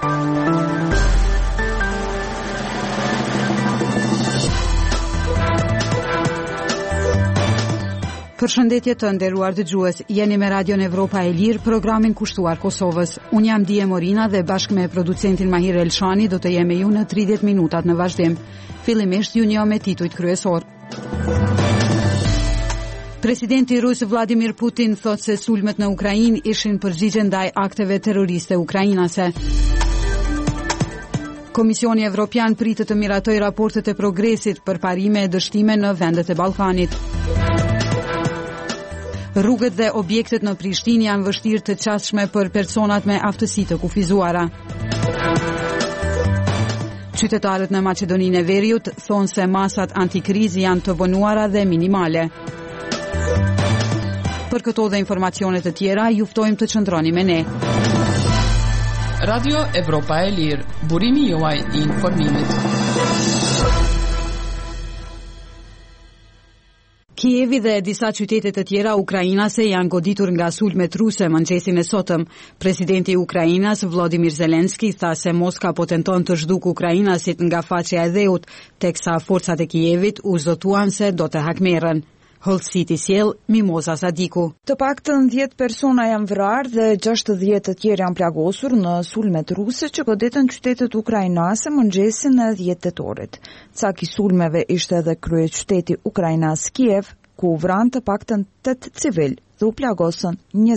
Përshëndetje të nderuar dëgjues, jeni me Radion Evropa e Lirë, programin kushtuar Kosovës. Unë jam Dije Morina dhe bashkë me producentin Mahir Elshani do të jemi ju në 30 minutat në vazhdim. Fillimisht ju njoh me titujt kryesor. Presidenti rus Vladimir Putin thot se sulmet në Ukrainë ishin përgjigje ndaj akteve terroriste ukrainase. Komisioni Evropian pritet të miratoj raportet e progresit për parime e dështime në vendet e Ballkanit. Rrugët dhe objektet në Prishtinë janë vështirë të qasshme për personat me aftësi të kufizuara. Qytetarët në Maqedoninë e Veriut thonë se masat antikrizë janë të vonuara dhe minimale. Për këto dhe informacione të tjera, ju ftojmë të qëndroni me ne. Radio Evropa e Lirë, burimi juaj I informimit. Kijevi dhe disa qytete të tjera ukrainase janë goditur nga sulmet ruse mëngjesin e sotëm. Presidenti I Ukrainas Volodymyr Zelensky tha se Moska po tenton të zhduk ukrainasit nga faqja e dheut, teksa forcat e Kijevit u zotuan se do të hakmerren. Hollësiti sjell Mimoza Sadiku. Të paktën 10 persona janë vrarë dhe 60 të tjerë janë plagosur në sulmet ruse që godetën qytetet ukrainase mëngjesin e 10 tetorit. Cak I sulmeve ishte edhe kryeqyteti ukrainas Kiev, ku u vran të paktën 8 civil dhe u plagosën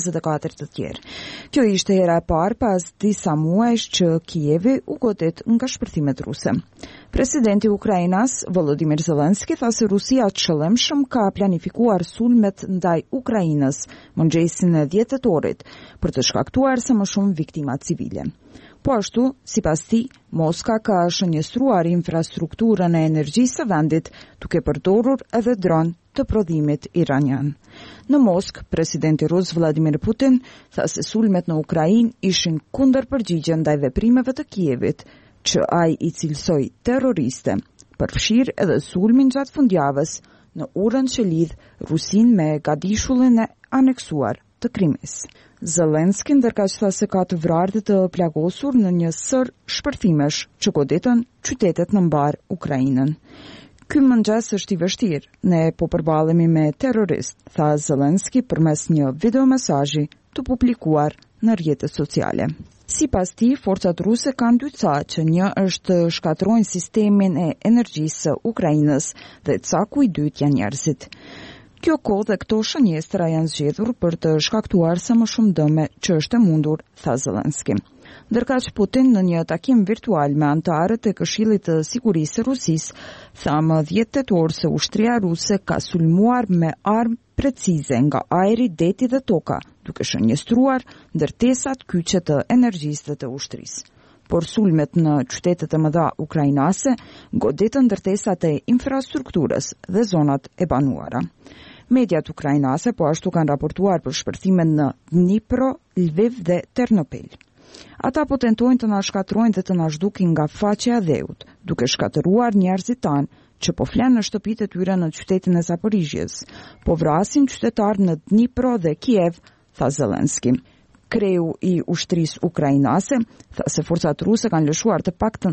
24 të tjerë. Kjo ishte hera e parë pas disa muajsh që Kijevi u godet nga shpërthimet ruse. Presidenti I Ukrainas, Volodymyr Zelensky, tha se Rusia qëllimshëm ka planifikuar sulmet ndaj Ukrainës mëngjesin e 10 tetorit për të shkaktuar sa më shumë viktima civile. Po ashtu, sipas tij, Moska ka shënjestruar infrastrukturën e energjisë së vendit, duke përdorur edhe dron të prodhimit iranian. Në Moskë, presidenti rus Vladimir Putin tha se sulmet në Ukrainë ishin kundër përgjigje ndaj veprimeve të Kijevit, që ai I cilësoi terroriste, përfshir edhe sulmin gjatë fundjavës në urën që lidh Rusinë me gadishullin e aneksuar të Krimis. Zelensky ndërkaq tha se ka të vrarë të plagosur në një sër shpërthimesh që godetën qytetet në mbar Ukrainën. Ky mëngjes është I vështirë, ne po përballemi me terrorist, tha Zelensky përmes një videomesazhi të publikuar në rrjetet sociale. Sipas tij, forcat ruse kanë dy ca, që një është të shkatrojnë sistemin e energjisë së Ukrainës dhe caku I dytë janë njerëzit. Kjo kohë dhe këto shënjestra janë zgjedhur për të shkaktuar sa më shumë dëme që është e mundur, tha Zelensky. Ndërkaq Putin në një takim virtual me anëtarët e Këshillit të Sigurisë së Rusisë tha më 10 tetor se ushtria ruse ka sulmuar me armë precize nga ajri, deti dhe toka, duke shënjestruar ndërtesat kyçe të energjisë dhe të ushtrisë. Por sulmet në qytetet e mëdha ukrainase godetën ndërtesat e infrastrukturës dhe zonat e banuara. Mediat ukrainase po ashtu kanë raportuar për shpërthime në Dnipro, Lviv dhe Ternopil. Ata po tentojnë të na shkatrojnë dhe të na zhdukin nga faqja e dheut, duke shkatëruar njerëzit tanë që po flenë në shtëpitë e tyre në qytetin e Zaporizhjes, po vrasin qytetarë në Dnipro dhe Kiev, tha Zelensky. Kreu I ushtrisë ukrainase tha se forcat ruse kanë lëshuar të paktën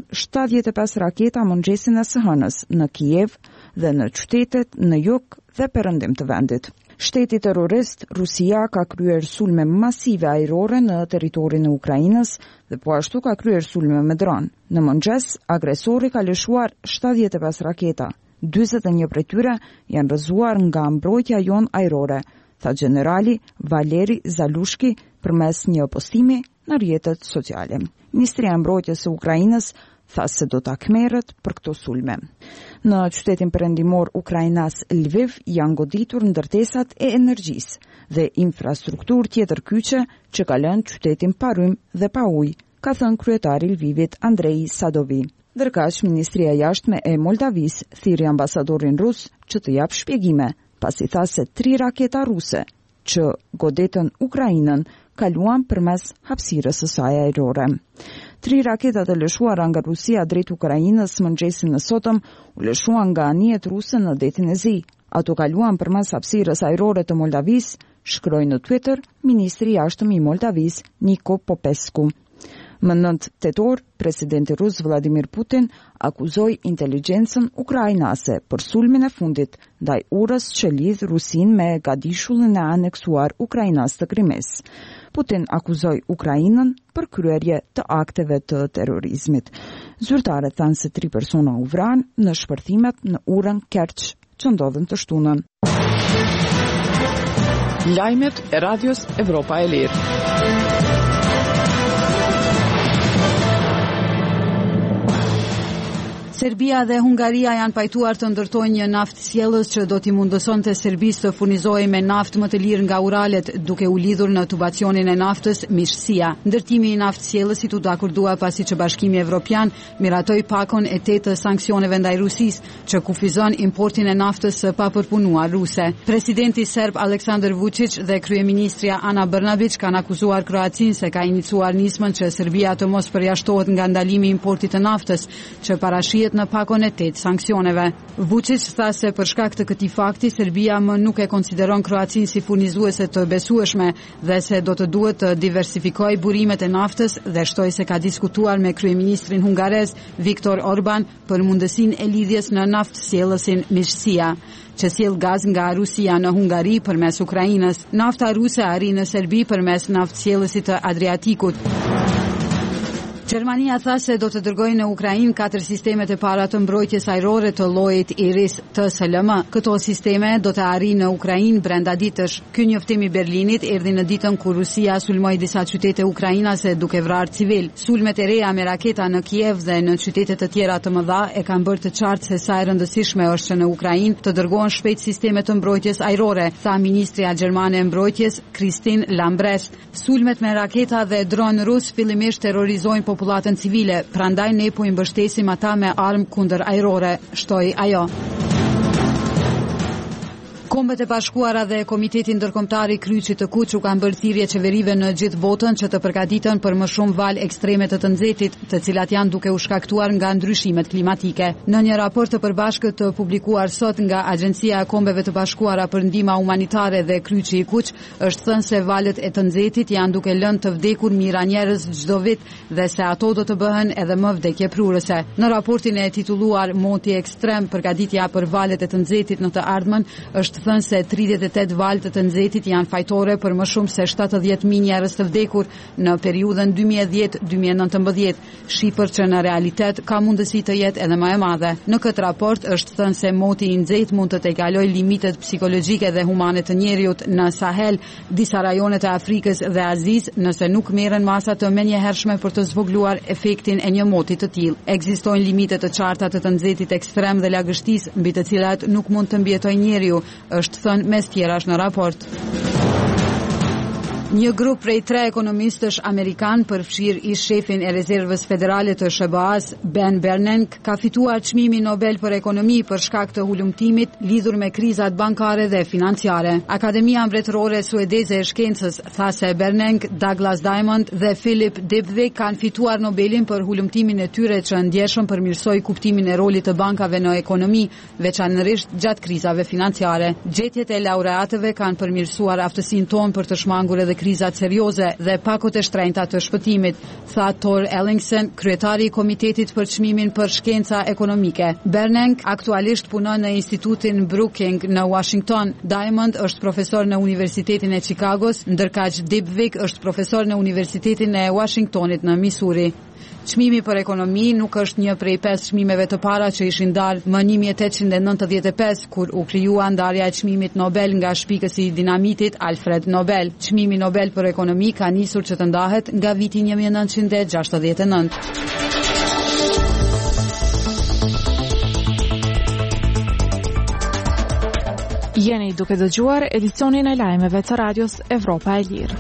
75 raketa mëngjesin e së hënës në Kiev dhe në qytetet në jug dhe perëndim të vendit. Shteti terrorist Rusia ka kryer sulme masive ajrore në territorin e Ukrainës dhe po ashtu ka kryer sulme me dron. Në mëngjes, agresori ka lëshuar 75 raketa. 41 prej tyre janë rrëzuar nga mbrojtja jon ajrore, tha generali Valeri Zalushki përmes një postimi në rrjetet sociale. Ministria e Mbrojtjes së Ukrainës tha se do të hakmerret për këto sulme. Në qytetin perëndimor ukrainas Lviv janë goditur ndërtesat e energjisë dhe infrastrukturë tjetër kyçe që ka lënë qytetin pa rrymë dhe pa ujë, ka thënë kryetari I Lvivit Andrei Sadovi. Ndërkaq, Ministria e Jashtme e Moldavis thirrri ambasadorin rus që të japë shpjegime, pasi tha se 3 raketa ruse që godetën Ukrainën kaluan përmes hapësirës së saj ajrore. 3 raketa të lëshuara nga Rusia drejt Ukrainës mëngjesin e sotëm u lëshuan nga anijet ruse në detin e Zi. Ato kaluan përmes hapësirës ajrore të Moldavis, shkroi në Twitter ministri I jashtëm I Moldavis Niko Popescu. Më 9 tetor, presidenti rus Vladimir Putin akuzoi inteligjencën ukrainase për sulmin e fundit ndaj urës që lidh Rusin me gadishullin e aneksuar Ukrainas të Krimes. Putin akuzoi Ukrainën për kryerje të akteve të terrorizmit. Zyrtarët thanë se 3 persona u vranë në shpërthimet në urën Kerç që ndodhen të shtunën. Lajmet e Radios Evropa e Lirë. Serbia dhe Hungaria janë pajtuar të ndërtojnë një naftsjellës që do t'i mundësonte Serbisë të furnizojë me naftë më të lirë nga Uralet, duke u lidhur në tubacionin e naftës Mishësia. Ndërtimi i naftsjellësit u dakordua pasi që Bashkimi Evropian miratoi pakon e 8 të sanksioneve ndaj Rusisë, që kufizon importin e naftës së papërpunuar ruse. Presidenti serb Aleksandar Vučić dhe kryeministria Ana Brnabić kanë akuzuar Kroacinë se ka iniciuar nismën që Serbia të mos përjashtohet nga ndalimi i importit të naftës, që parashihet në pakon e 8 sanksioneve. Vučić tha se për shkak të këtij fakti Serbia më nuk e konsideron Kroacinë si furnizuese të besueshme dhe se do të duhet të diversifikojë burimet e naftës dhe shtoi se ka diskutuar me kryeministrin hungarez Viktor Orban për mundësinë e lidhjes në naftsjellësin Mishësia, që sjell gaz nga Rusia në Hungari përmes Ukrainës. Nafta ruse arrin në Serbi përmes naftsjellësit të Adriatikut. Gjermania tha se do të dërgojë në Ukrainë 4 sistemet e para të mbrojtjes ajrore të llojit Iris TSLM. Këto sisteme do të arrijnë në Ukrainë brenda ditësh. Ky njoftim i Berlinit erdhi në ditën kur Rusia sulmoi disa qytete ukrainase duke vrarë civil. Sulmet e reja me raketa në Kiev dhe në qytete të tjera të mëdha e kanë bërë të qartë se sa e rëndësishme është që në Ukrainë të dërgohen shpejt sisteme të mbrojtjes ajrore, tha ministria gjermane e mbrojtjes Christine Lambrecht. Sulmet me raketa dhe dron rus fillimisht terrorizojnë popullatën civile, prandaj ne po i mbështesim ata me armë kundër ajrore, shtoi ajo. Kombet e Bashkuara dhe Komiteti Ndërkombëtar i Kryqit të Kuq u kanë bërë thirrje qeverive në gjithë botën që të përgatiten për më shumë valë ekstreme të nxehtit, të cilat janë duke u shkaktuar nga ndryshimet klimatike. Në një raport të përbashkët të publikuar sot nga Agjencia e Kombeve të Bashkuara për ndihmë humanitare dhe Kryqi i Kuq, është thënë se valët e të nxehtit janë duke lënë të vdekur mijëra njerëz çdo vit dhe se ato do të bëhen edhe më vdekjeprurëse. Në raportin e titulluar Moti ekstrem, përgatitja për valët e të nxehtit në të ardhmen, është thënë se 38 valë të nxehtit janë fajtore për më shumë se 70.000 njerëz të vdekur në periudhën 2010-2019, shifër që në realitet ka mundësi të jetë edhe më e madhe. Në këtë raport është thënë se moti i nxehtë mund të tejkalojë limitet psikologjike dhe humane të njerëzit në Sahel, disa rajone të Afrikës dhe Azisë, nëse nuk merren masa të menjëhershme për të zvogluar efektin e një moti të tillë. Ekzistojnë limite të qarta të nxehtit ekstrem dhe lagështisë, mbi të cilat nuk mund të mbjetojë njeriu, është thënë mes tjerash në raport. Një grup prej 3 ekonomistësh amerikan, përfshir ish shefin e rezervës federale të SBA-s, Ben Bernanke, ka fituar çmimin Nobel për ekonomi për shkak të hulumtimit lidhur me krizat bankare dhe financiare. Akademia Mbretërore Suedeze e Shkencës tha se Bernanke, Douglas Diamond dhe Philip Dybvig kanë fituar Nobelin për hulumtimin e tyre që ndjeshëm përmirësoi kuptimin e rolit të bankave në ekonomi, veçanërisht gjatë krizave financiare. Gjetjet e laureatëve kanë përmirësuar aftësinë tonë për të shmangur edhe krizat serioze dhe pakot e shtrenjta të shpëtimit, tha Thor Ellingsen, kryetari i Komitetit për çmimin për shkenca ekonomike. Bernanke aktualisht punon në Institutin Brookings në Washington. Diamond është profesor në Universitetin e Chicagos, ndërkaq Dybvig është profesor në Universitetin e Washingtonit në Missouri. Çmimi për ekonomi nuk është një prej 5 çmimeve të para që ishin dalë më 1895, kur u krijua ndarja e çmimit Nobel nga shpikësi i dinamitit Alfred Nobel. Çmimi Nobel për ekonomi ka nisur që të ndahet nga viti 1969. Jeni duke dëgjuar edicionin e lajmeve të Radios Evropa e Lirë.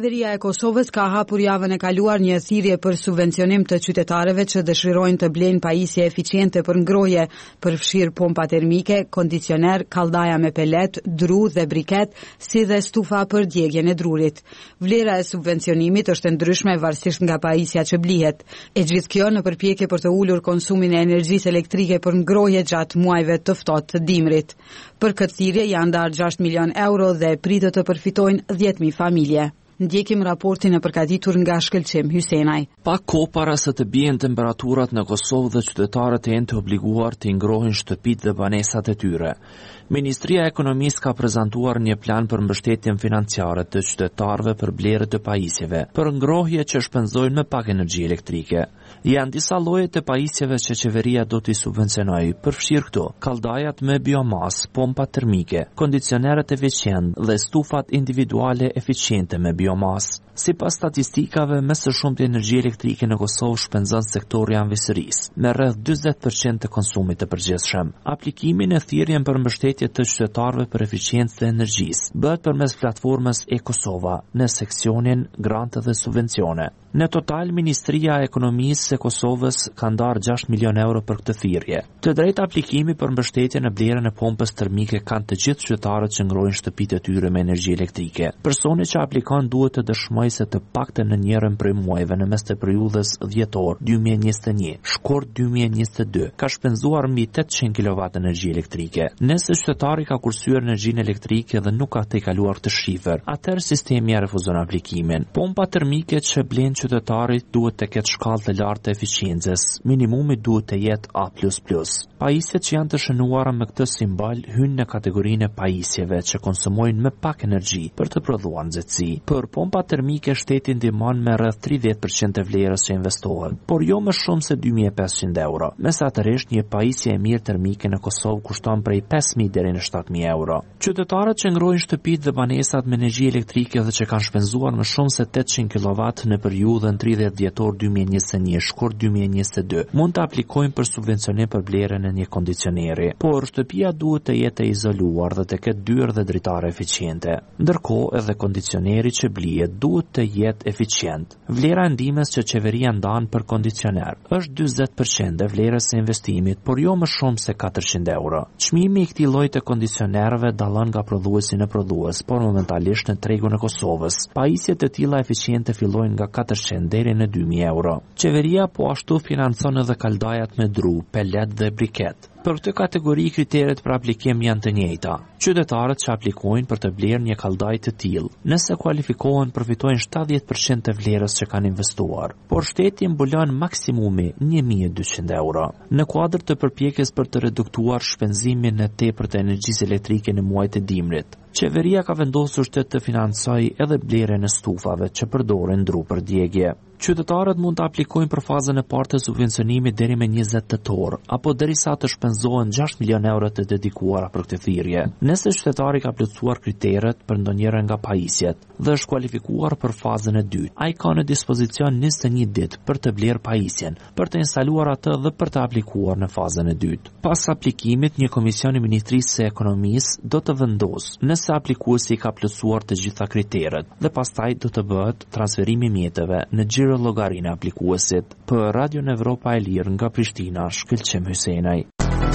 Qeveria e Kosovës ka hapur javën e kaluar një thirrje për subvencionim të qytetarëve që dëshirojnë të blejnë pajisje eficiente për ngrohje, përfshirë pompa termike, kondicioner, kalldaja me pelet, dru dhe briket, si dhe stufa për djegjen e drurit. Vlera e subvencionimit është ndryshme varësisht nga pajisja që blihet. E gjithë kjo në përpjekje për të ulur konsumin e energjisë elektrike për ngrohje gjatë muajve të ftohtë të dimrit. Për këtë thirrje janë ndarë 6 milion euro dhe pritet të përfitojnë 10.000 familje. Ndjekim raportin e përgatitur nga Shkëlqim Hysenaj. Pa kohë para se të bien temperaturat në Kosovë dhe qytetarët janë të obliguar të ngrohin shtëpitë dhe banesat e tyre. Ministria e Ekonomisë ka prezantuar një plan për mbështetjen financiare të qytetarëve për blerje të pajisjeve, për ngrohje që shpenzojnë më pak energji elektrike. Janë disa lloje të pajisjeve që qeveria do t'i subvencionojë, përfshirë këto: kalldajat me biomas, pompa termike, kondicionerët eficient dhe stufat individuale eficiente me biomas. Sipas statistikave, më së shumti energji elektrike në Kosovë shpenzon sektori anëvesërisë, me rreth 40% të konsumit të përgjithshëm. Aplikimi në thirrjen për mbështetje të qytetarëve për eficiencë të energjisë bëhet përmes platformës e-Kosova në seksionin Grante dhe Subvencione. Në total, Ministria e Ekonomisë e Kosovës ka ndarë 6 milion euro për këtë thirrje. Të drejtë aplikimi për mbështetje në blerjen e pompës termike kanë të gjithë qytetarët që ngrohin shtëpitë e tyre me energji elektrike. Personi që aplikon duhet të dëshmojë se të paktën në njërin prej muajve në mes të periudhës dhjetor 2021, shkort 2022 ka shpenzuar mbi 800 kW energji elektrike. Nëse qytetari ka kursyer energjinë elektrike dhe nuk ka tejkaluar këtë shifër, atëherë sistemi ja refuzon aplikimin. Pompa termike që blen qytetarit duhet të ketë shkallë të lartë të eficiencës, minimumi duhet të jetë A++. Pajisjet që janë të shënuara me këtë simbol hynë në kategorinë e pajisjeve që konsumojnë më pak energji për të prodhuar nxehtësi. Për pompa termike shteti ndihmon me rreth 30% të vlerës që investohet, por jo më shumë se 2.500 euro. Mesatërisht, një pajisje e mirë termike në Kosovë kushton prej 5.000 deri në 7.000 euro. Qytetarët që ngrohin shtëpitë dhe banesat me energji elektrike dhe që kanë shpenzuar më shumë se 800 kW në periudhën 30 dhjetor 2021 shkurt 2022 mund të aplikojnë për subvencionim për blerjen e një kondicioneri, por shtëpia duhet të jetë e izoluar dhe të ketë dyrë dhe dritare eficiente. Ndërkohë, edhe kondicioneri që blihet duhet të jetë eficient. Vlera e ndihmës që qeveria ndan për kondicioner është 40% e vlerës së investimit, por jo më shumë se 400 euro. Çmimi i këtij lloji të kondicionerëve dallon nga prodhuesi në prodhues, por momentalisht në tregun e Kosovës, pajisjet të tilla eficiente fillojnë nga 400 deri në 2.000 euro. Qeveria po ashtu financon edhe kaldajat me dru, pelet dhe briket. Për këtë kategori kriteret për aplikim janë të njëjta. Qytetarët që aplikojnë për të blerë një kaldaj të tillë, nëse kualifikohen, përfitojnë 70% të vlerës që kanë investuar, por shteti mbulon maksimumi 1.200 euro. Në kuadër të përpjekjes për të reduktuar shpenzimin e tepërt të energjisë elektrike në muajt e dimrit, qeveria ka vendosur shtet të financojë edhe blerjen e stufave që përdoren dru për djegje. Qytetarët mund të aplikojnë për fazën e parë të subvencionimit deri me 20 tetor, apo derisa të shpenzohen 6 milion euro të dedikuara për këtë thirrje. Nëse qytetari ka plotësuar kriteret për ndonjëra nga pajisjet dhe është kualifikuar për fazën e dytë, ai ka në dispozicion 21 ditë për të blerë pajisjen, për të instaluar atë dhe për të aplikuar në fazën e dytë. Pas aplikimit, një komision i Ministrisë së Ekonomisë do të vendosë nëse aplikuesi ka plotësuar të gjitha kriteret dhe pastaj do të bëhet transferimi i mjeteve në llogarinë e aplikuesit. Për Radio Evropa e Lirë nga Prishtina, Shkëlqim Hysenaj.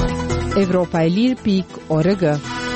Evropaelir.org.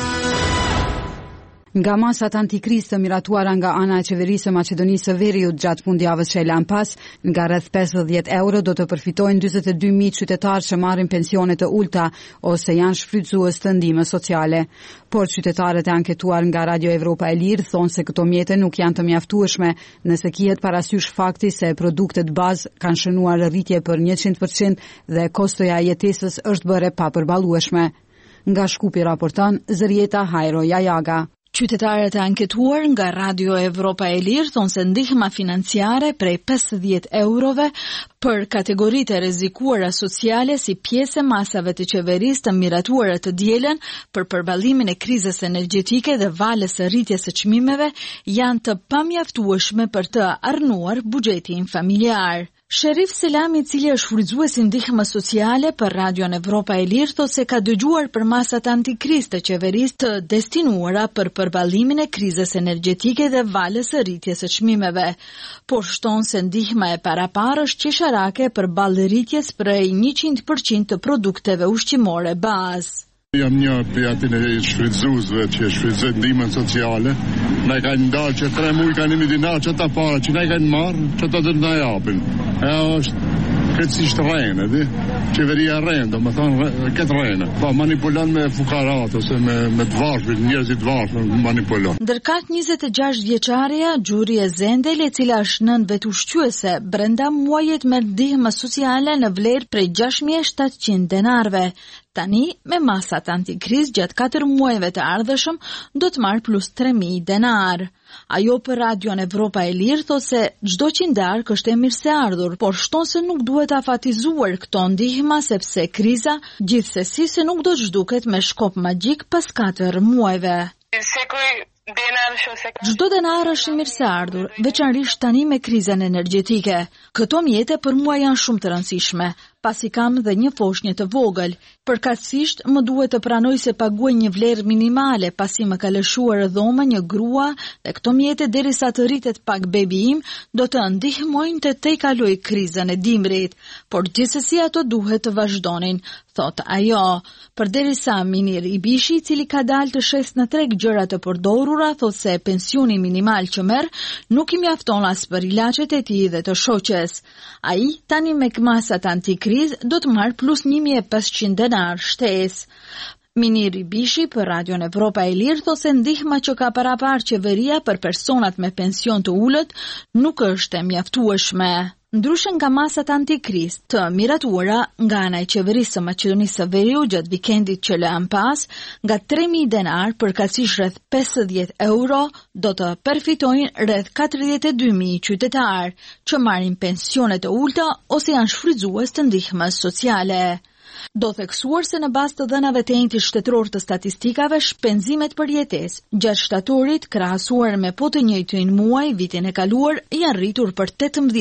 Nga masat antikrizë të miratuara nga ana e qeverisë së Maqedonisë së Veriut gjatë fundjavës që e lan pas, nga rreth 50 euro do të përfitojnë 42.000 qytetarë që marrin pensione të ulta ose janë shfrytëzues të ndihmës sociale. Por qytetarët e anketuar nga Radio Evropa e Lirë thonë se këto mjete nuk janë të mjaftueshme nëse kihet parasysh fakti se produktet bazë kanë shënuar rritje për 100% dhe kostoja e jetesës është bërë pa përballueshme. Nga Shkupi raporton Zërieta Hajro Jajaga. Qytetarët e anketuar nga Radio Evropa e Lirë thonë se ndihma financiare prej 50 eurove për kategoritë e rrezikuara sociale si pjesë e masave të qeverisë të miratuara të dielën për përballimin e krizës energjetike dhe valës së rritjes së çmimeve janë të pamjaftueshme për të arnuar buxhetin familjar. Sherif Selami, i cili është frymëzuesi ndihmës sociale për Radion Evropa e Lirë, thotë se ka dëgjuar për masat antikrizë të qeverisë të destinuara për përballimin e krizës energjetike dhe valës së rritjes së çmimeve, por shton se ndihma e paraparë është qesharake përballë rritjes prej 100% të produkteve ushqimore bazë. Jam një për atin e shfrytëzuesve që shfrytëzojnë ndihmën sociale. Na i kanë ndarë që 3 muaj kanë imi dinar që ta para që na i kanë marrë, që ta do të na japin. Është krejtësisht rrenë, di? Qeveria rrenë, domethënë këtë rrenë. Po manipulon me fukarat ose me të varfër, njerëzit të varfër manipulon. Ndërkaq 26 vjeçareja Gjuri e Zendel, e cila është nën vetushqyese, brenda muajit merr ndihmë sociale në vlerë prej 6700 denarve. Tani, me masat antikrizë gjatë 4 muajve të ardhëshëm, do të marrë plus 3000 denar. Ajo për Radion Evropa e Lirë thotë se çdo qindark është e mirëseardhur, por shton se nuk duhet afatizuar këto ndihma sepse kriza gjithsesi se nuk do të zhduket me shkop magjik pas 4 muajve. Çdo denar është i mirëseardhur, veçanërisht tani me krizën energjetike. Këto mjete për mua janë shumë të rëndësishme, pasi kam dhe një foshnjë të vogël. Përkatësisht më duhet të pranoj se paguaj një vlerë minimale pasi më ka lëshuar dhoma një grua dhe këto mjete derisa të rritet pak bebi im do të ndihmojnë të tej kaloj krizën e dimrit, por gjithsesi ato duhet të vazhdonin, thot ajo. Përderisa Minir Ibishi, i cili ka dalë të shes në treg gjëra të përdorura, thot se pensioni minimal që merr nuk i mjafton as për ilaçet e tij dhe të shoqes. Ai tani me masat antikrizë do të marr plus 1500 denar shtesë. Minir Ibishi për Radion Evropa e Lirë thotë se ndihma që ka paraparë qeveria për personat me pension të ulët nuk është e mjaftueshme. Ndryshe nga masat antikrizë të miratuara nga ana e qeverisë së Maqedonisë së Veriut gjatë vikendit që lëm pas, nga 3000 denar përkatësisht rreth 50 euro do të përfitojnë rreth 42000 qytetarë që marrin pensione të ulta ose janë shfrytëzues të ndihmës sociale. Do theksuar se në bazë të dhënave të enjtit shtetëror të statistikave, shpenzimet për jetesë gjatë shtatorit krahasuar me po të njëjtin muaj vitin e kaluar janë rritur për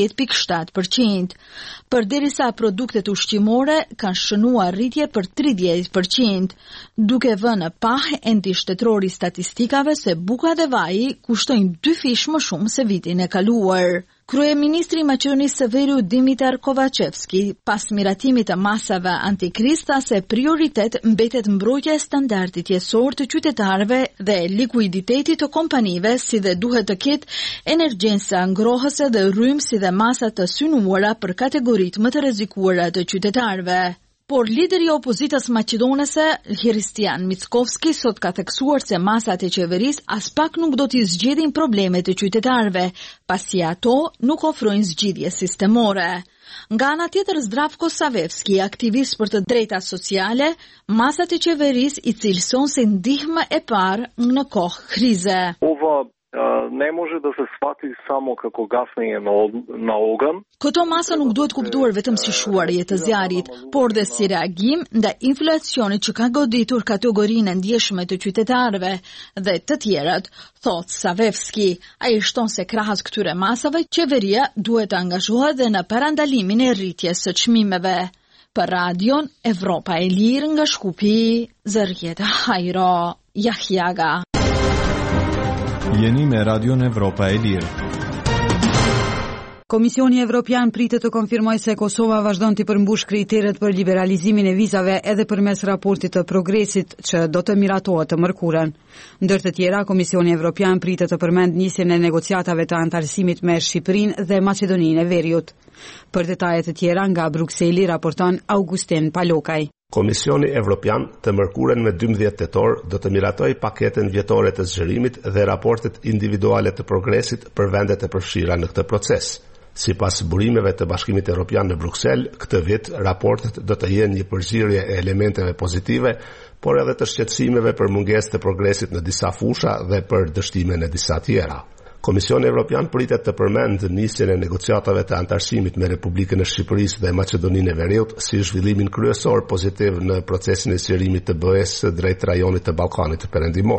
18.7%, përderisa produktet ushqimore kanë shënuar rritje për 30%, duke vënë pah enti shtetëror i statistikave se buka dhe vaji kushtojnë 2 fish më shumë se vitin e kaluar. Kryeministri i Maqedonisë së Veriut Dimitar Kovacevski, pas miratimit të masave antikrizë, tha se prioritet mbetet mbrojtja e standardit jetësor të qytetarëve dhe likuiditeti të kompanive, si dhe duhet të ketë energjensa ngrohëse dhe rrymë si dhe masa të synuara për kategoritë më të rrezikuara të qytetarëve. Por lideri i opozitës maqedonese, Hristijan Mickovski, sot ka theksuar se masat e qeverisë as pak nuk do t'i zgjedhin problemet e qytetarëve, pasi ato nuk ofrojnë zgjidhje sistemore. Nga ana tjetër, Zdravko Savevski, aktivist për të drejtat sociale, masat e qeverisë i cilëson si ndihmë e parë në kohë krize. Ne može da se shvati samo kako gasnije na ogan. Këto masa nuk duhet kuptuar vetëm si shuarje të zjarit, por dhe si reagim ndaj inflacionit që ka goditur kategorinë e ndjeshme të qytetarëve dhe të tjerat, thot Savevski. Ai shton se krahas këtyre masave, qeveria duhet të angazhohet dhe në parandalimin e rritjes së çmimeve. Për Radion Evropa e Lirë nga Shkupi, Zërjeta Hajro, Jahjaga. Jeni me Radion Evropa e Lirë. Komisioni Evropian pritet të konfirmoj se Kosova vazhdon të përmbush kriteret për liberalizimin e vizave edhe përmes raportit të progresit që do të miratohet të mërkurën. Ndër të tjera, Komisioni Evropian pritet të përmend nisjen e negociatave të antarësimit me Shqipërinë dhe Maqedoninë e Veriut. Për detajet të tjera nga Brukseli raporton Augustin Palokaj. Komisioni Evropian të mërkurën me 12 tetor do të miratoj paketen vjetore të zgjerimit dhe raportet individuale të progresit për vendet e përfshira në këtë proces. Sipas burimeve të Bashkimit Evropian në Bruksel, këtë vit raportet do të jenë një përzierje e elementeve pozitive, por edhe të shqetësimeve për mungesë të progresit në disa fusha dhe për dështime në disa tjera. Komisioni Evropian pritet të përmend nisjen e negociatave të antarësimit me Republikën e Shqipërisë dhe Maqedoninë e Veriut si zhvillimin kryesor pozitiv në procesin e zgjerimit të BE-s drejt rajonit të Ballkanit Perëndimor.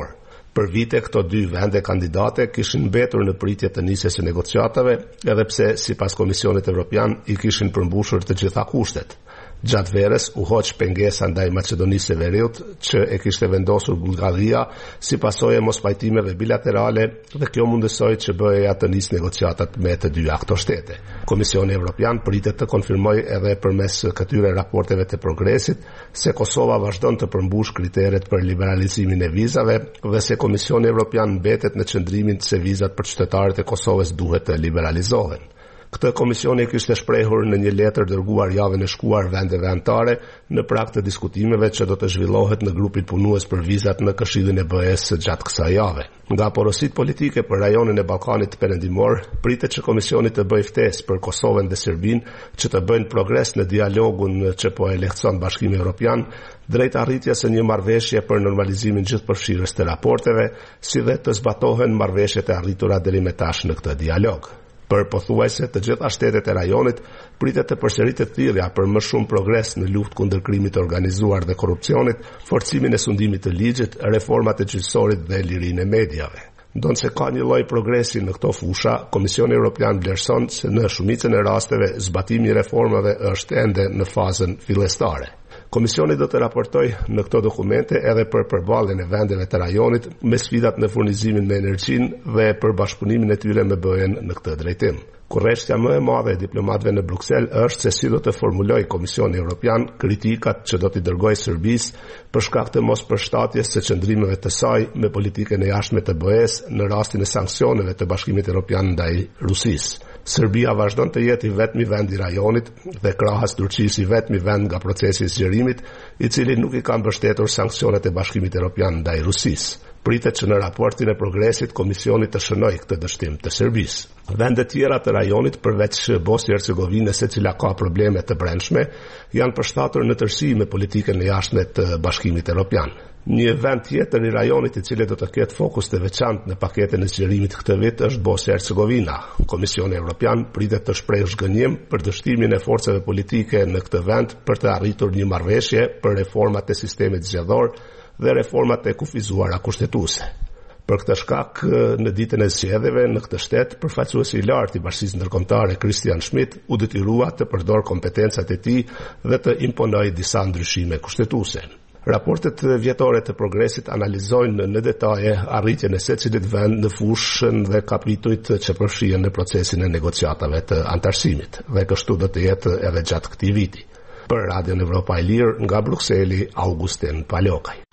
Për vite këto dy vende kandidate kishin mbetur në pritje të nisjes së negociatave, edhe pse sipas Komisionit Evropian i kishin përmbushur të gjitha kushtet. Gjatë verës u hoq pengesa ndaj Maqedonisë së Veriut që e kishte vendosur Bullgaria si pasojë e mospajtimeve bilaterale dhe kjo mundësoi që BE-ja të nisë negociatat me të dyja këto shtete. Komisioni Evropian pritet të konfirmojë edhe përmes këtyre raporteve të progresit se Kosova vazhdon të përmbush kriteret për liberalizimin e vizave dhe se Komisioni Evropian mbetet në qëndrimin se vizat për qytetarët e Kosovës duhet të liberalizohen. Këtë komisioni kishte shprehur në një letër dërguar javën e shkuar vendeve anëtare në prag të diskutimeve që do të zhvillohet në grupin punues për vizat në Këshillin e BE-s gjatë kësaj jave. Nga porositë politike për rajonin e Ballkanit Perëndimor, pritet që komisioni të bëjë ftesë për Kosovën dhe Serbinë që të bëjnë progres në dialogun që po e lehtëson Bashkimi Evropian drejt arritjes së një marrëveshje për normalizimin gjithëpërfshirës të raporteve, si dhe të zbatohen marrëveshjet e arritura deri më tash në këtë dialog. Për pothuajse të gjitha shtetet e rajonit pritet të përsëritet thirrja për më shumë progres në luftë kundër krimit të organizuar dhe korrupsionit, forcimin e sundimit të ligjit, reformat e gjyqësorit dhe lirinë e mediave. Ndonse ka një lloj progresi në këto fusha, Komisioni Evropian vlerëson se në shumicën e rasteve zbatimi i reformave është ende në fazën fillestare. Komisioni do të raportoj në këto dokumente edhe për përballjen e vendeve të rajonit me sfidat në furnizimin me energjinë dhe për bashkëpunimin e tyre me BE-n në këtë drejtim. Kurrështja më e madhe e diplomatëve në Bruksel është se si do të formulojë Komisioni Evropian kritikat që do t'i dërgojë Serbisë për shkak të mospërshtatjes së qëndrimeve të saj me politikën e jashtme të BE-s në rastin e sanksioneve të Bashkimit Evropian ndaj Rusisë. Serbia vazhdon të jetë i vetmi vend i rajonit dhe krahas Turqisë i vetmi vend nga procesi i zgjerimit, i cili nuk i ka mbështetur sanksionet e Bashkimit Evropian ndaj Rusisë. Pritet që në raportin e progresit Komisioni të shënojë këtë dështim të Serbisë. Vende tjera të rajonit përveç Bosnjë-Hercegovinës, e cila ka probleme të brendshme, janë përshtatur në tërësi me politikën e jashtme të Bashkimit Evropian. Një vend tjetër i rajonit i cili do të ketë fokus të veçantë në paketën e zgjerimit këtë vit është Bosnja-Hercegovina. Komisioni Evropian pritet të shprehë zhgënjim për dështimin e forcave politike në këtë vend për të arritur një marrëveshje për reformat e sistemit zgjedhor dhe reformat e kufizuara kushtetuese. Për këtë shkak, në ditën e zgjedhjeve në këtë shtet, përfaqësuesi i lartë i Bashkisë Ndërkombëtare Christian Schmidt u detyrua të përdor kompetencat e tij dhe të imponojë disa ndryshime kushtetuese. Raportet vjetore të progresit analizojnë në detaje arritjen e secilit vend në fushën dhe kapitujt që përfshihen në procesin e negociatave të antarësimit, dhe kështu do të jetë edhe gjatë këtij viti. Për Radion Evropa e Lirë, nga Brukseli, Augustin Palokaj.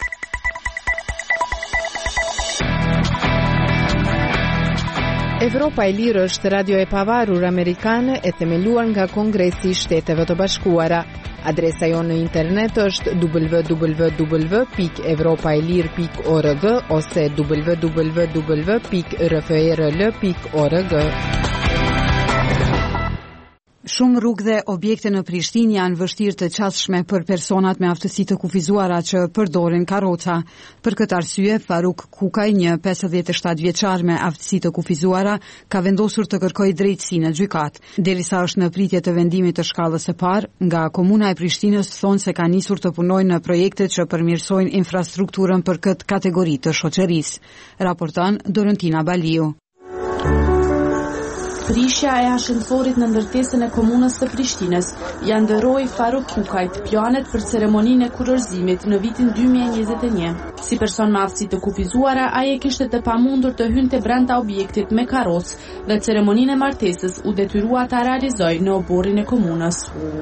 Evropa e Lirë është radio e pavarur amerikane e themeluar nga Kongresi i Shteteve të Bashkuara. Adresa jonë në internet është www.evropaelir.org ose www.rfrl.org. Shumë rrugë dhe objekte në Prishtinë janë vështirë të qasshme për personat me aftësi të kufizuara që përdorin karroca. Për këtë arsye, Faruk Kukaj, një 57 vjeçar me aftësi të kufizuara, ka vendosur të kërkojë drejtësi në gjykat. Derisa është në pritje të vendimit të shkallës së parë, nga Komuna e Prishtinës thonë se ka nisur të punojnë në projekte që përmirësojnë infrastrukturën për këtë kategori të shoqërisë. Raporton Dorentina Baliu. Prishja e ashensorit në ndërtesën e komunës së Prishtinës ja nderoi Faruk Kukajt planet për ceremoninë e kurorëzimit në vitin 2021. Si person me aftësi të kufizuara, ai e kishte të pamundur të hynte brenda objektit me karrocë dhe ceremoninë e martesës u detyrua ta realizojë në oborrin e komunës.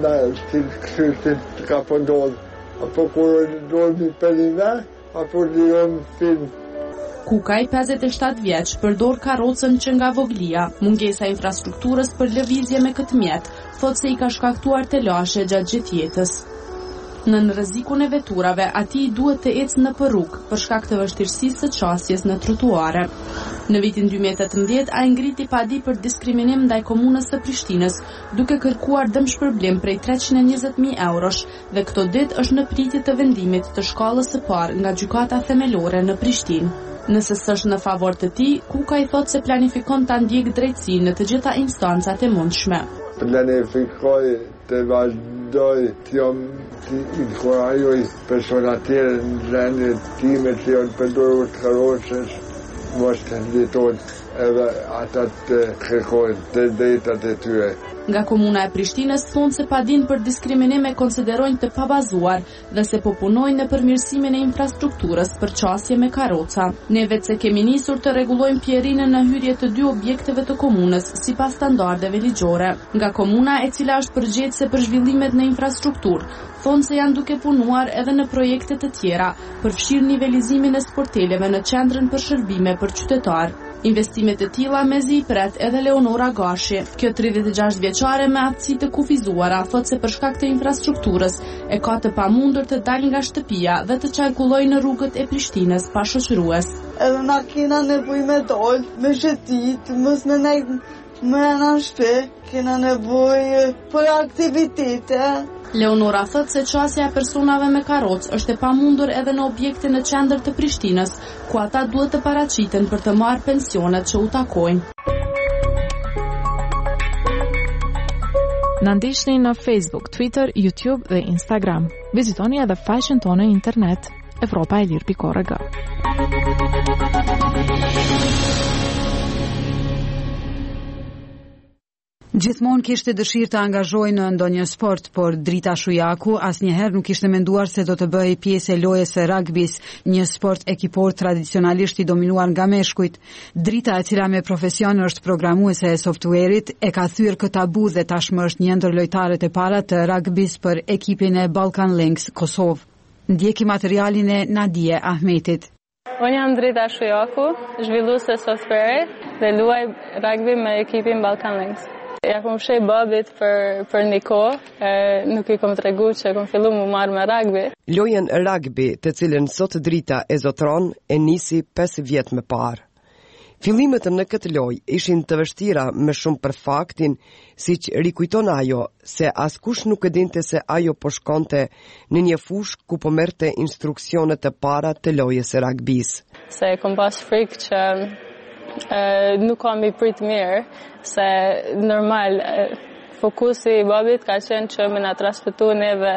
Kukaj, 57 vjeç, përdor karrocën që nga voglia. Mungesa e infrastrukturës për lëvizje me këtë mjet, thotë se I ka shkaktuar telashe gjatë gjithë jetës. Në rrezikun e veturave, atij duhet të ecë në rrugë për shkak të vështirësisë së qasjes në trotuare. Në vitin 2018, ai ngriti padi për diskriminim ndaj komunës së Prishtinës, duke kërkuar dëmshpërblim prej 320.000 eurosh dhe këto ditë është në pritje të vendimit të shkallës së parë nga gjykata themelore në Prishtinë. Nëse s'është në favor të tij, Kukaj thotë se planifikon ta ndjekë drejtësinë në të gjitha instancat e mundshme. Planifikoj të vazhdoj të inkurajoj persona tjerë në rendit time që janë përdorur të karoqës, mos të ndjetojnë edhe ata të kërkojnë të drejtat e tyre. Nga komuna e Prishtinës thonë se padin për diskriminim e konsiderojnë të pabazuar dhe se po punojnë në përmirësimin e infrastrukturës për qasje me karoca. Ne vetë se kemi nisur të rregullojmë pjerinën në hyrje të 2 objekteve të komunës sipas standardeve ligjore. Nga komuna e cila është përgjegjëse për zhvillimet në infrastrukturë, thonë se janë duke punuar edhe në projekte të tjera, përfshirë nivelizimin e sporteleve në qendrën për shërbime për qytetarë. Investimet e tilla mezi i pret edhe Leonora Gashi. Kjo 36 vjeçare me aftësi të kufizuara thotë se për shkak të infrastrukturës e ka të pamundur të dalë nga shtëpia dhe të çajkullojë në rrugët e Prishtinës pa shoqërues. Edhe na kena nevojë me dal, me shëtit, mos me nejt më në shtëpi, kena nevojë për aktivitete. Leonora thot se qasja e personave me karrocë është e pamundur edhe në objekte në qendër të Prishtinës, ku ata duhet të paraqiten për të marrë pensionet që u takojnë. Na ndiqni në Facebook, Twitter, YouTube dhe Instagram. Vizitoni edhe faqen tonë në internet evropaelir.org. Gjithmonë kishte dëshirë të angazhojë në ndonjë sport, por Drita Shujaku asnjëherë nuk kishte menduar se do të bëhej pjesë e lojës së rugbys, një sport ekipor tradicionalisht i dominuar nga meshkujt. Drita, e cila me profesion është programuese e softwareit, e ka thyer këtë tabu dhe tashmë është një ndër lojtarët e para të rugbys për ekipin e Balkan Lynx Kosovë. Ndjeki materialin e Nadije Ahmetit. Unë jam Drita Shujaku, zhvilluese software dhe luaj rugby me ekipin Balkan Lynx. Ja kom shej babit për një kohë, nuk i kom tregu që kom fillu mu marrë me rugby. Lojën rugby, të cilën sot Drita e zotron, e nisi 5 vjet më parë. Fillimet në këtë lojë ishin të vështira më shumë për faktin, siç rikujton ajo, se askush nuk e dinte se ajo po shkonte në një fush ku po merrte instruksionet e para të lojës së rugbys. Se kom pas frikë që nuk kam i prit mirë, se normal fokusi i babit ka qenë që me na transmetu neve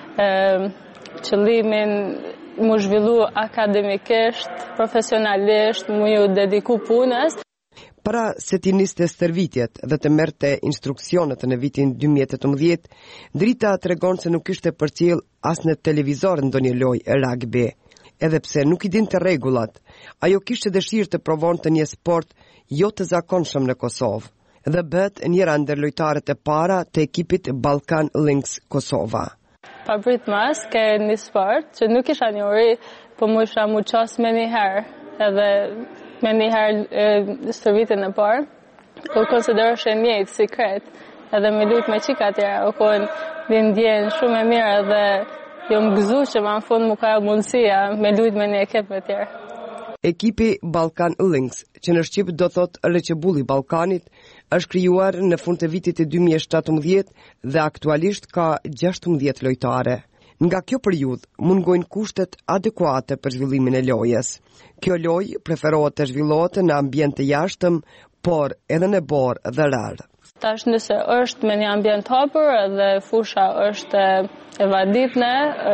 qëllimin mu zhvillu akademikisht, profesionalisht, mu ju dediku punës. Para se ti niste stërvitjet dhe të merrte instruksionet në vitin 2018, Drita tregon se nuk ishte përcjell as në televizor ndonjë lojë e rugby. Edhe pse nuk i dinte rregullat, ajo kishte dëshirë të provonte një sport jo të zakonshëm në Kosovë dhe bëhet njëra ndër lojtarët e para të ekipit Balkan Lynx Kosova. Pa prit mas, ke një sport që nuk isha njëri, po mu isha mu qas me njëherë, edhe me njëherë stërvitin e parë, u konsideroshe njëjtë sikret, edhe me lut me qika tjera, u konë dhe ndjenë shumë e mirë edhe jo më gëzu që ma në fund më ka mundësia me lujt me një ekip me tjerë. Ekipi Balkan Lynx, që në Shqip do thot Rëqebulli Balkanit, është krijuar në fund të vitit e 2017 dhe aktualisht ka 16 lojtare. Nga kjo periudhë mungojnë kushtet adekuate për zhvillimin e lojës. Kjo lojë preferohet të zhvillohet në ambient të jashtëm, por edhe në borë dhe rarë. Tash nëse është me një ambient hapur dhe fusha është e vaditne,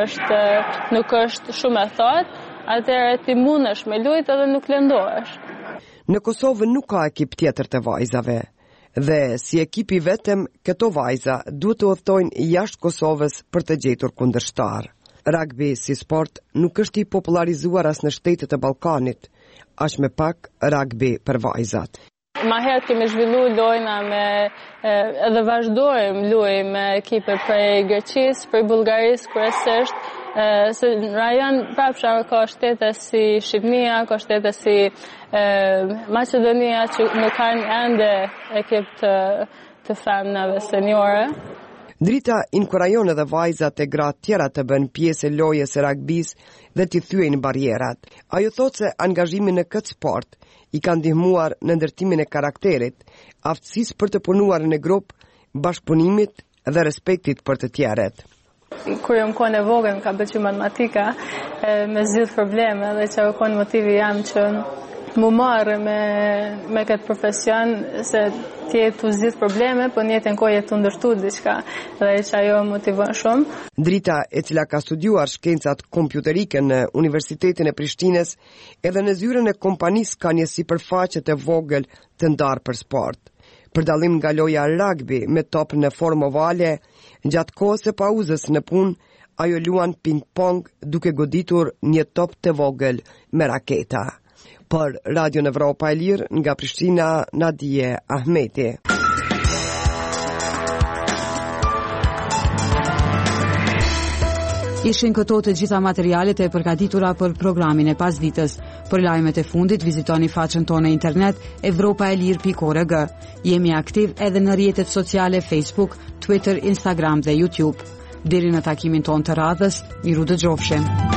nuk është shumë e thatë, atëherë ti mundesh me lujt edhe nuk lëndohesh. Në Kosovë nuk ka ekip tjetër të vajzave, dhe si ekipi vetëm, këto vajza duhet të udhtojnë jashtë Kosovës për të gjetur kundërshtar. Rugby si sport nuk është i popularizuar as në shtetet e Ballkanit, aq më pak rugby për vajzat. Ma herët kemi zhvillu lojna edhe vazhdojmë luaj me ekipe prej Greqisë, prej Bullgarisë kryesisht, se në rajon prapsha ka shtete si Shqipnia, ka shtete si Macedonia që nuk kanë ende ekip të femnave seniore. Drita inkurajon edhe vajzat e gratë tjera të bënë pjesë e lojës së rugbys dhe t'i thyejnë barierat. Ajo thotë se angazhimi në këtë sport i ka ndihmuar në ndërtimin e karakterit, aftësisë për të punuar në grup, bashkëpunimit dhe respektit për të tjerët. Kur jam kohën e vogël më ka pëlqyer matematika, me zgjidh probleme dhe që ka qenë motivi jam që mu marrë me këtë profesion, se t'jetë të zgjidh probleme, po njëtën kohë jetë të ndërtu diçka, dhe që ajo motivon shumë. Drita, e cila ka studiuar shkencat kompjuterike në Universitetin e Prishtines, edhe në zyrën e kompanisë ka një sipërfaqe të vogël të ndarë për sport. Për dallim nga loja rugby me top në formë ovale, gjatë kohës së pauzës në punë, ajo luan ping-pong duke goditur një top të vogël me raketa. Për Radio Evropa e Lirë, nga Prishtina, Nadije Ahmeti. Ishin këto të gjitha materialet e përgatitura për programin e pasditës. Për lajmet e fundit, vizitoni faqen tonë internet evropaelir.org. Jemi aktiv edhe në rrjetet sociale Facebook, Twitter, Instagram dhe YouTube. Deri në takimin tonë të radhës, miru dëgjofshim.